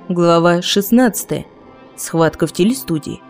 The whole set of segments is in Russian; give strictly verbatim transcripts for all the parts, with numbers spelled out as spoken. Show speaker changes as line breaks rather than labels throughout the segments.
Глава шестнадцатая. Схватка в телестудии.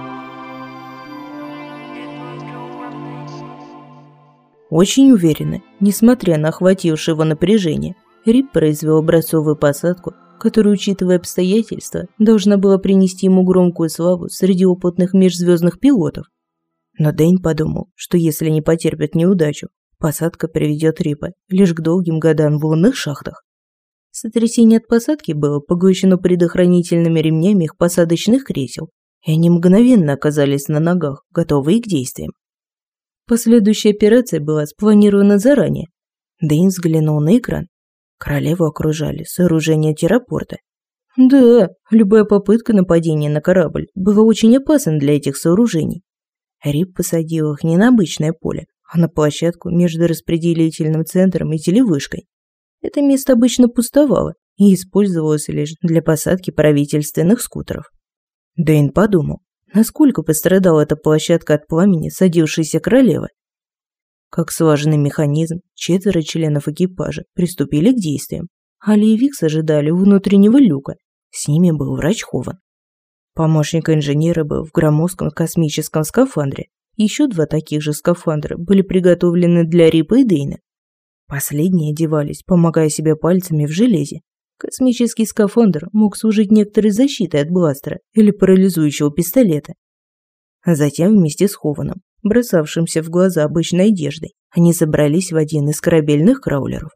Очень уверенно, несмотря на охватившее его напряжение, Рип произвел образцовую посадку, которая, учитывая обстоятельства, должна была принести ему громкую славу среди опытных межзвездных пилотов. Но Дэйн подумал, что если не потерпит неудачу, посадка приведет Рипа лишь к долгим годам в лунных шахтах. Сотрясение от посадки было поглощено предохранительными ремнями их посадочных кресел, и они мгновенно оказались на ногах, готовые к действиям. Последующая операция была спланирована заранее. Дэйн взглянул на экран. Королеву окружали сооружения террапорта. Да, любая попытка нападения на корабль была очень опасна для этих сооружений. Рип посадил их не на обычное поле, а на площадку между распределительным центром и телевышкой. Это место обычно пустовало и использовалось лишь для посадки правительственных скутеров. Дэйн подумал, насколько пострадала эта площадка от пламени садившейся королевы. Как слаженный механизм, четверо членов экипажа приступили к действиям. Али и Викс ожидали у внутреннего люка. С ними был врач Хован. Помощник инженера был в громоздком космическом скафандре. Еще два таких же скафандра были приготовлены для Рипа и Дэйна. Последние одевались, помогая себе пальцами в железе. Космический скафандр мог служить некоторой защитой от бластера или парализующего пистолета. А затем вместе с Хованом, бросавшимся в глаза обычной одеждой, они забрались в один из корабельных краулеров.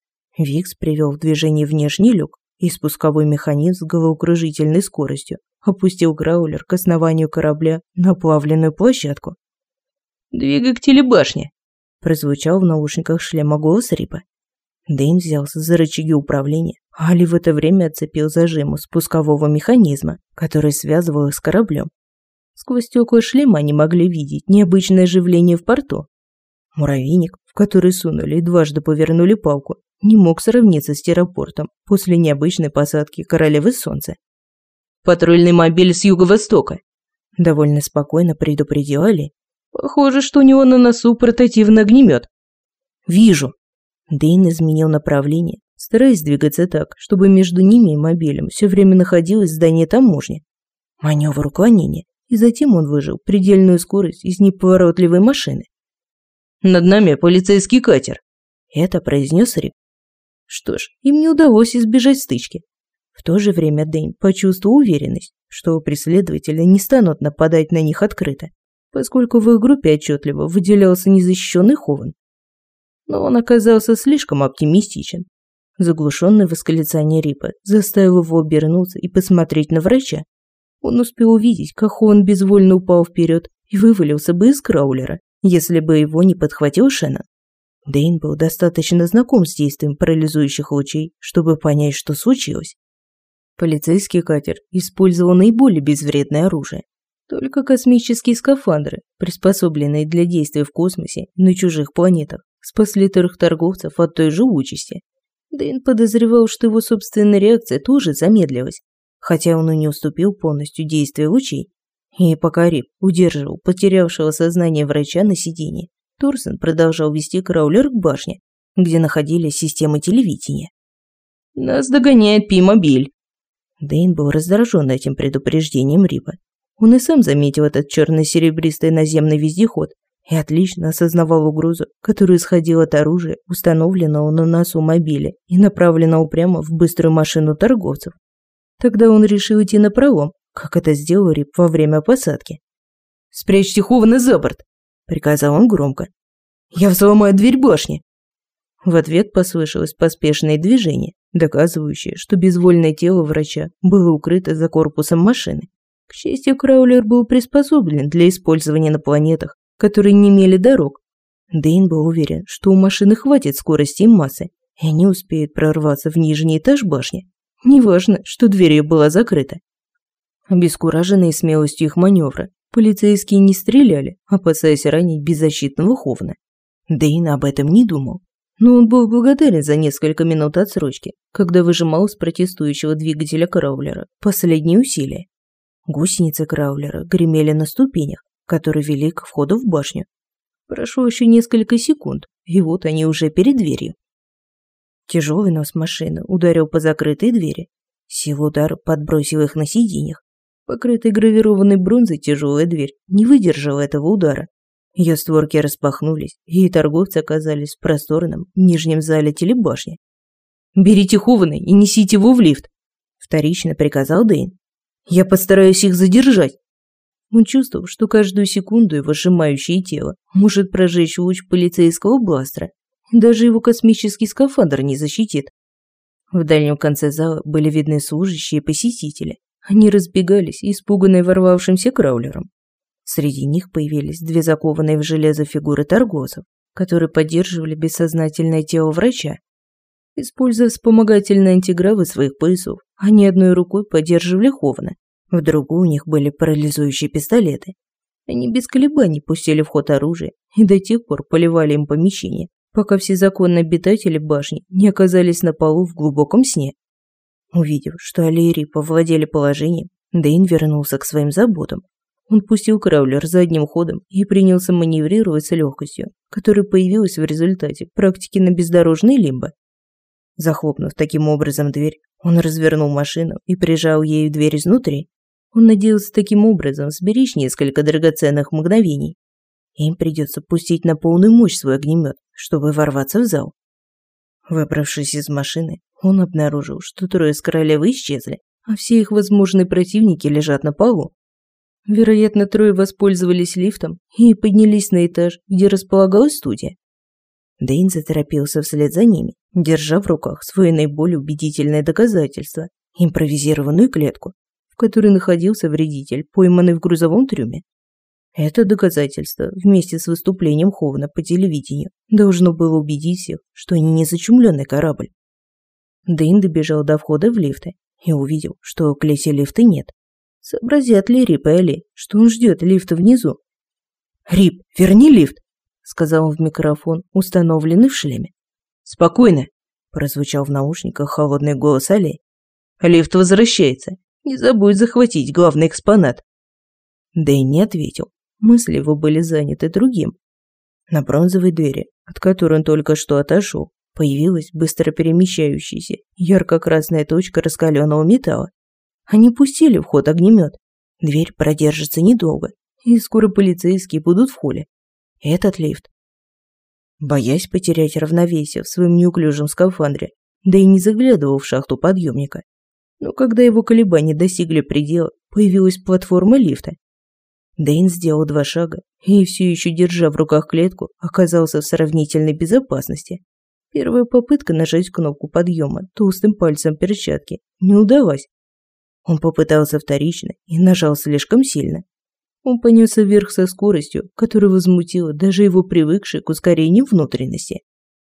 Викс привел в движение внешний люк, и спусковой механизм с головокружительной скоростью опустил краулер к основанию корабля на плавленную площадку. «Двигай к телебашне!» прозвучал в наушниках шлема голос Рипа. Дэйн взялся за рычаги управления, а Али в это время отцепил зажиму спускового механизма, который связывал их с кораблем. Сквозь стекла шлема они могли видеть необычное оживление в порту. Муравейник, в который сунули и дважды повернули палку, не мог сравниться с террапортом после необычной посадки королевы Солнца. «Патрульный мобиль с юго-востока», – довольно спокойно предупредил Али. «Похоже, что у него на носу портативный огнемет». «Вижу». Дэйн изменил направление, стараясь двигаться так, чтобы между ними и мобилем все время находилось здание таможни. Маневр уклонения, и затем он выжил предельную скорость из неповоротливой машины. «Над нами полицейский катер», – это произнес Рип. Что ж, им не удалось избежать стычки. В то же время Дэйн почувствовал уверенность, что преследователи не станут нападать на них открыто, поскольку в их группе отчетливо выделялся незащищенный Хован. Но он оказался слишком оптимистичен. Заглушенное восклицание Рипа заставило его обернуться и посмотреть на врача. Он успел увидеть, как Хован безвольно упал вперед и вывалился бы из краулера, если бы его не подхватил Шеннон. Дэйн был достаточно знаком с действием парализующих лучей, чтобы понять, что случилось. Полицейский катер использовал наиболее безвредное оружие. Только космические скафандры, приспособленные для действий в космосе на чужих планетах, спасли трех торговцев от той же участи. Дэйн подозревал, что его собственная реакция тоже замедлилась, хотя он и не уступил полностью действию лучей. И пока Рип удерживал потерявшего сознание врача на сиденье, Торсон продолжал вести краулер к башне, где находились системы телевидения. «Нас догоняет Пи-мобиль!» Дэйн был раздражен этим предупреждением Рипа. Он и сам заметил этот черно-серебристый наземный вездеход и отлично осознавал угрозу, которая исходила от оружия, установленного на носу мобиля и направленного прямо в быструю машину торговцев. Тогда он решил идти напролом, как это сделал Рип во время посадки. «Спрячьте Хована за борт!» – приказал он громко. «Я взломаю дверь башни!» В ответ послышалось поспешное движение, доказывающее, что безвольное тело врача было укрыто за корпусом машины. К счастью, краулер был приспособлен для использования на планетах, которые не имели дорог. Дэйн был уверен, что у машины хватит скорости и массы, и они успеют прорваться в нижний этаж башни. Неважно, что дверь ее была закрыта. Обескураженные смелостью их маневра, полицейские не стреляли, опасаясь ранить беззащитного Хована. Дэйн об этом не думал, но он был благодарен за несколько минут отсрочки, когда выжимал с протестующего двигателя краулера последние усилия. Гусеницы краулера гремели на ступенях, которые вели к входу в башню. Прошло еще несколько секунд, и вот они уже перед дверью. Тяжелый нос машины ударил по закрытой двери. Сила удара подбросил их на сиденьях. Покрытая гравированной бронзой тяжелая дверь не выдержала этого удара. Ее створки распахнулись, и торговцы оказались в просторном нижнем зале телебашни. «Берите Хована и несите его в лифт», – вторично приказал Дэйн. «Я постараюсь их задержать». Он чувствовал, что каждую секунду его сжимающее тело может прожечь луч полицейского бластера. Даже его космический скафандр не защитит. В дальнем конце зала были видны служащие и посетители. Они разбегались, испуганные ворвавшимся краулером. Среди них появились две закованные в железо фигуры торговцев, которые поддерживали бессознательное тело врача. Используя вспомогательные антигравы своих поясов, они одной рукой поддерживали Хована, в другой у них были парализующие пистолеты. Они без колебаний пустили в ход оружие и до тех пор поливали им помещение, пока все законные обитатели башни не оказались на полу в глубоком сне. Увидев, что Али и Рип овладели положением, Дэйн вернулся к своим заботам. Он пустил краулер задним ходом и принялся маневрировать с легкостью, которая появилась в результате практики на бездорожной лимбо. Захлопнув таким образом дверь, он развернул машину и прижал ею дверь изнутри. Он надеялся таким образом сберечь несколько драгоценных мгновений. Им придется пустить на полную мощь свой огнемет, чтобы ворваться в зал. Выбравшись из машины, он обнаружил, что трое с королевы исчезли, а все их возможные противники лежат на полу. Вероятно, трое воспользовались лифтом и поднялись на этаж, где располагалась студия. Дэйн заторопился вслед за ними, держа в руках свое наиболее убедительное доказательство – импровизированную клетку, в которой находился вредитель, пойманный в грузовом трюме. Это доказательство, вместе с выступлением Хована по телевидению, должно было убедить всех, что они не зачумленный корабль. Дэйн добежал до входа в лифты и увидел, что в клете лифта нет. Сообразят ли Рип и Али, что он ждет лифта внизу? «Рип, верни лифт!» – сказал он в микрофон, установленный в шлеме. «Спокойно!» – прозвучал в наушниках холодный голос Али. «Лифт возвращается. Не забудь захватить главный экспонат». Дэйн не ответил. Мысли его были заняты другим. На бронзовой двери, от которой он только что отошел, появилась быстро перемещающаяся ярко-красная точка раскаленного металла. Они пустили в ход огнемет. Дверь продержится недолго, и скоро полицейские будут в холле. Этот лифт. Боясь потерять равновесие в своем неуклюжем скафандре, да и не заглядывал в шахту подъемника. Но когда его колебания достигли предела, появилась платформа лифта. Дэйн сделал два шага и, все еще держа в руках клетку, оказался в сравнительной безопасности. Первая попытка нажать кнопку подъема толстым пальцем перчатки не удалась. Он попытался вторично и нажал слишком сильно. Он понесся вверх со скоростью, которая возмутила даже его привыкшие к ускорению внутренности.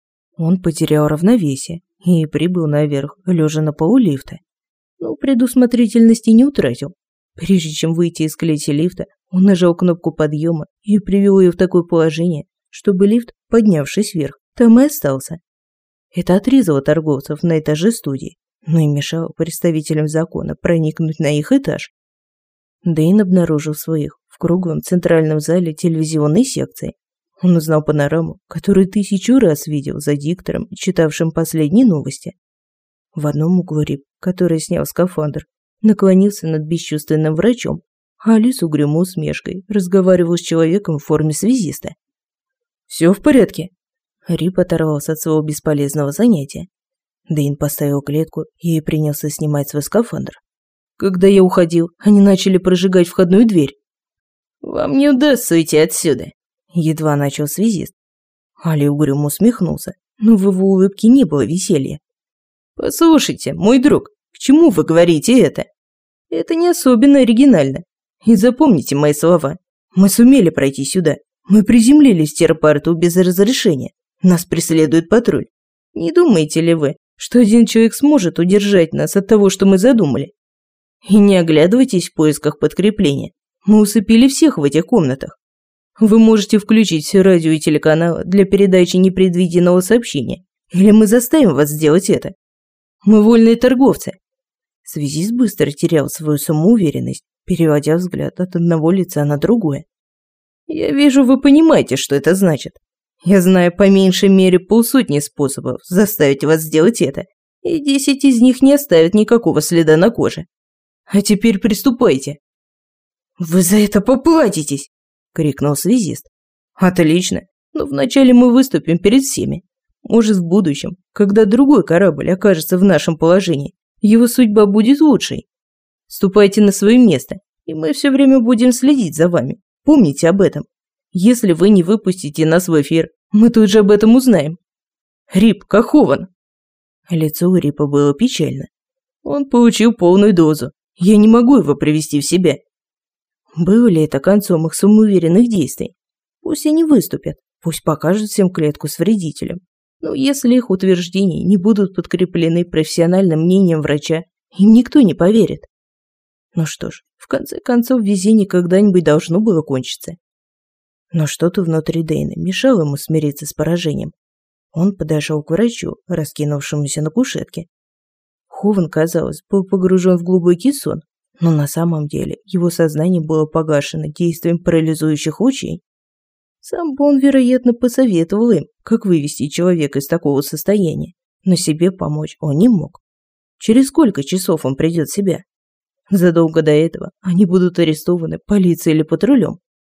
Он потерял равновесие и прибыл наверх, лежа на полу лифта. Но предусмотрительности не утратил. Прежде чем выйти из клети лифта, он нажал кнопку подъема и привел ее в такое положение, чтобы лифт, поднявшись вверх, там и остался. Это отрезало торговцев на этаже студии, но и мешало представителям закона проникнуть на их этаж. Дэйн обнаружил своих в круглом центральном зале телевизионной секции. Он узнал панораму, которую тысячу раз видел за диктором, читавшим последние новости. В одном углу Рип, который снял скафандр, наклонился над бесчувственным врачом, а Али с угрюмой усмешкой разговаривал с человеком в форме связиста. «Все в порядке?» Рип оторвался от своего бесполезного занятия. Дэйн поставил клетку и принялся снимать свой скафандр. Когда я уходил, они начали прожигать входную дверь. «Вам не удастся уйти отсюда», – едва начал связист. Али угрюмо усмехнулся, но в его улыбке не было веселья. «Послушайте, мой друг, к чему вы говорите это? Это не особенно оригинально. И запомните мои слова. Мы сумели пройти сюда. Мы приземлились в терпорту без разрешения. Нас преследует патруль. Не думаете ли вы, что один человек сможет удержать нас от того, что мы задумали? И не оглядывайтесь в поисках подкрепления. Мы усыпили всех в этих комнатах. Вы можете включить все радио и телеканалы для передачи непредвиденного сообщения, или мы заставим вас сделать это. Мы вольные торговцы». Связист быстро терял свою самоуверенность, переводя взгляд от одного лица на другое. «Я вижу, вы понимаете, что это значит. Я знаю по меньшей мере полсотни способов заставить вас сделать это, и десять из них не оставят никакого следа на коже. А теперь приступайте». «Вы за это поплатитесь!» – крикнул связист. «Отлично, но вначале мы выступим перед всеми. Может, в будущем, когда другой корабль окажется в нашем положении, его судьба будет лучшей. Ступайте на свое место, и мы все время будем следить за вами. Помните об этом. Если вы не выпустите нас в эфир, мы тут же об этом узнаем. Рип Кахован». Лицо у Рипа было печально. Он получил полную дозу. Я не могу его привести в себя. Было ли это концом их самоуверенных действий? Пусть они выступят, пусть покажут всем клетку с вредителем. Но если их утверждения не будут подкреплены профессиональным мнением врача, им никто не поверит. Ну что ж, в конце концов, везение когда-нибудь должно было кончиться. Но что-то внутри Дэйна мешало ему смириться с поражением. Он подошел к врачу, раскинувшемуся на кушетке. Хован, казалось, был погружен в глубокий сон, но на самом деле его сознание было погашено действием парализующих лучей. Сам бы он, вероятно, посоветовал им, как вывести человека из такого состояния, но себе помочь он не мог. Через сколько часов он придет в себя? Задолго до этого они будут арестованы полицией или патрулем.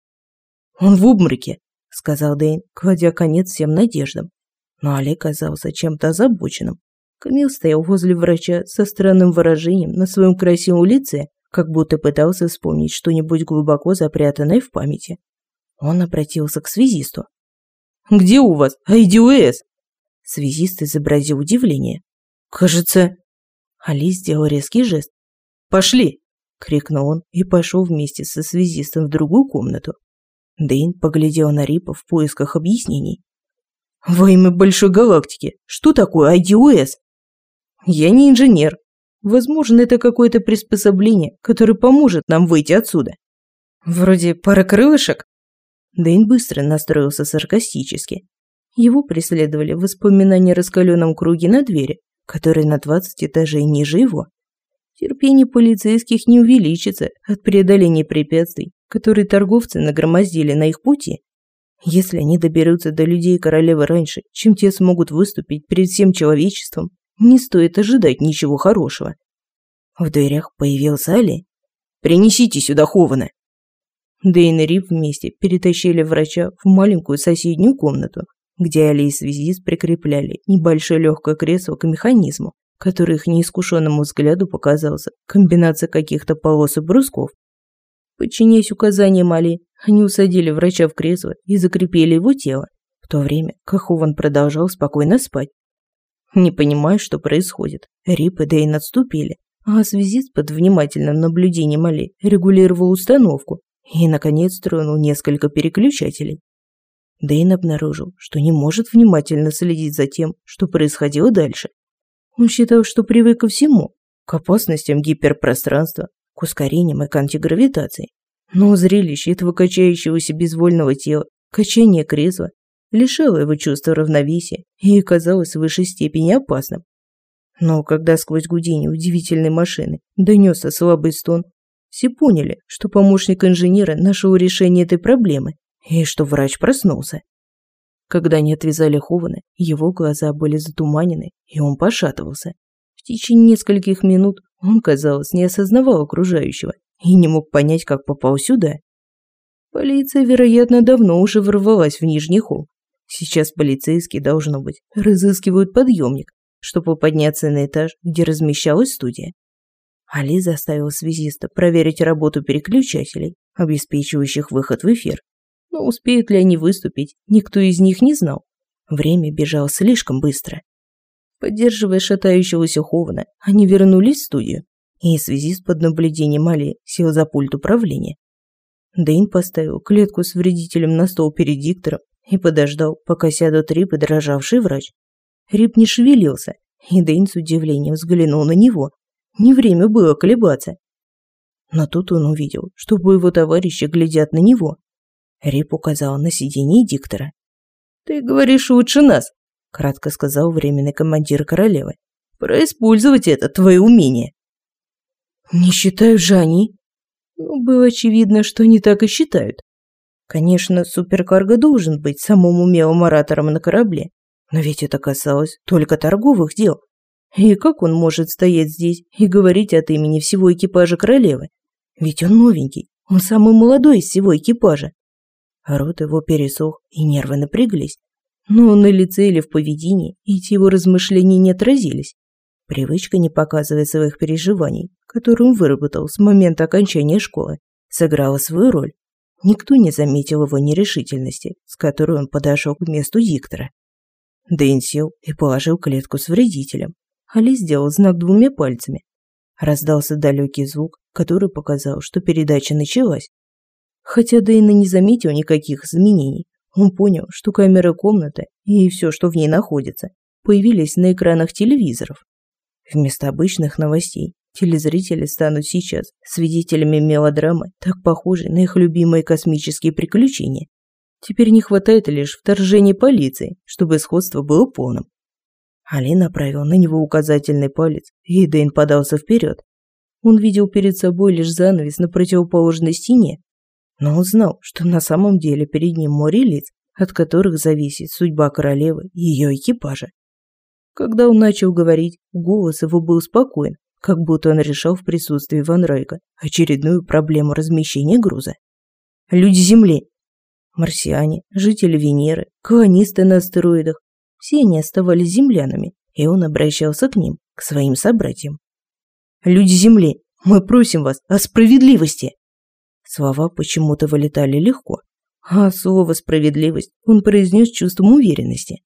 «Он в обмороке», — сказал Дэйн, кладя конец всем надеждам. Но Али казался чем-то озабоченным. Камил стоял возле врача со странным выражением на своем красивом лице, как будто пытался вспомнить что-нибудь глубоко запрятанное в памяти. Он обратился к связисту. «Где у вас ай ди о эс?» Связист изобразил удивление. «Кажется...» Али сделал резкий жест. «Пошли!» – крикнул он и пошел вместе со связистом в другую комнату. Дэйн поглядел на Рипа в поисках объяснений. «Во имя большой галактики, что такое ай ди о эс?» «Я не инженер. Возможно, это какое-то приспособление, которое поможет нам выйти отсюда. Вроде пара крылышек?» Дэйн быстро настроился саркастически. Его преследовали воспоминания о раскаленном круге на двери, который на двадцать этажей ниже его. Терпение полицейских не увеличится от преодоления препятствий, которые торговцы нагромоздили на их пути. Если они доберутся до людей королевы раньше, чем те смогут выступить перед всем человечеством, не стоит ожидать ничего хорошего. В дверях появился Али. «Принесите сюда Хована!» Дэйн и Рип вместе перетащили врача в маленькую соседнюю комнату, где Али и связист прикрепляли небольшое легкое кресло к механизму, который их неискушенному взгляду показался комбинацией каких-то полос и брусков. Подчиняясь указаниям Али, они усадили врача в кресло и закрепили его тело, в то время как Хован продолжал спокойно спать. Не понимая, что происходит, Рип и Дэйн отступили, а связист под внимательным наблюдением Али регулировал установку и, наконец, тронул несколько переключателей. Дэйн обнаружил, что не может внимательно следить за тем, что происходило дальше. Он считал, что привык ко всему, к опасностям гиперпространства, к ускорениям и к антигравитации. Но зрелище этого качающегося безвольного тела, качание кресла, лишало его чувства равновесия и казалось в высшей степени опасным. Но когда сквозь гудение удивительной машины донесся слабый стон, все поняли, что помощник инженера нашел решение этой проблемы и что врач проснулся. Когда они отвязали Хована, его глаза были затуманены, и он пошатывался. В течение нескольких минут он, казалось, не осознавал окружающего и не мог понять, как попал сюда. Полиция, вероятно, давно уже ворвалась в нижний холл. Сейчас полицейские, должно быть, разыскивают подъемник, чтобы подняться на этаж, где размещалась студия. Али заставил связиста проверить работу переключателей, обеспечивающих выход в эфир. Но успеют ли они выступить, никто из них не знал. Время бежало слишком быстро. Поддерживая шатающегося Хована, они вернулись в студию, и связист под наблюдением Али сел за пульт управления. Дэйн поставил клетку с вредителем на стол перед диктором и подождал, пока сядут Рип и дрожавший врач. Рип не шевелился, и Дэйн с удивлением взглянул на него. Не время было колебаться. Но тут он увидел, что его товарищи глядят на него. Рип указал на сиденье диктора. «Ты говоришь лучше нас», — кратко сказал временный командир королевы. «Пора использовать это твое умение». «Не считают же они?» Ну, было очевидно, что они так и считают. Конечно, суперкарго должен быть самым умелым оратором на корабле, но ведь это касалось только торговых дел. И как он может стоять здесь и говорить от имени всего экипажа королевы? Ведь он новенький, он самый молодой из всего экипажа. Рот его пересох, и нервы напряглись. Но на лице или в поведении эти его размышления не отразились. Привычка не показывать своих переживаний, которую он выработал с момента окончания школы, сыграла свою роль. Никто не заметил его нерешительности, с которой он подошел к месту диктора. Дэйн сел и положил клетку с вредителем. Али сделал знак двумя пальцами. Раздался далекий звук, который показал, что передача началась. Хотя Дэйн и не заметил никаких изменений, он понял, что камера комнаты и все, что в ней находится, появились на экранах телевизоров. Вместо обычных новостей телезрители станут сейчас свидетелями мелодрамы, так похожей на их любимые космические приключения. Теперь не хватает лишь вторжения полиции, чтобы сходство было полным. Али направил на него указательный палец, и Дэйн подался вперед. Он видел перед собой лишь занавес на противоположной стене, но он знал, что на самом деле перед ним море лиц, от которых зависит судьба королевы и ее экипажа. Когда он начал говорить, голос его был спокоен, как будто он решал в присутствии Ван Райка очередную проблему размещения груза. Люди Земли, марсиане, жители Венеры, колонисты на астероидах, все они оставались землянами, и он обращался к ним, к своим собратьям. «Люди Земли, мы просим вас о справедливости!» Слова почему-то вылетали легко, а слово «справедливость» он произнес с чувством уверенности.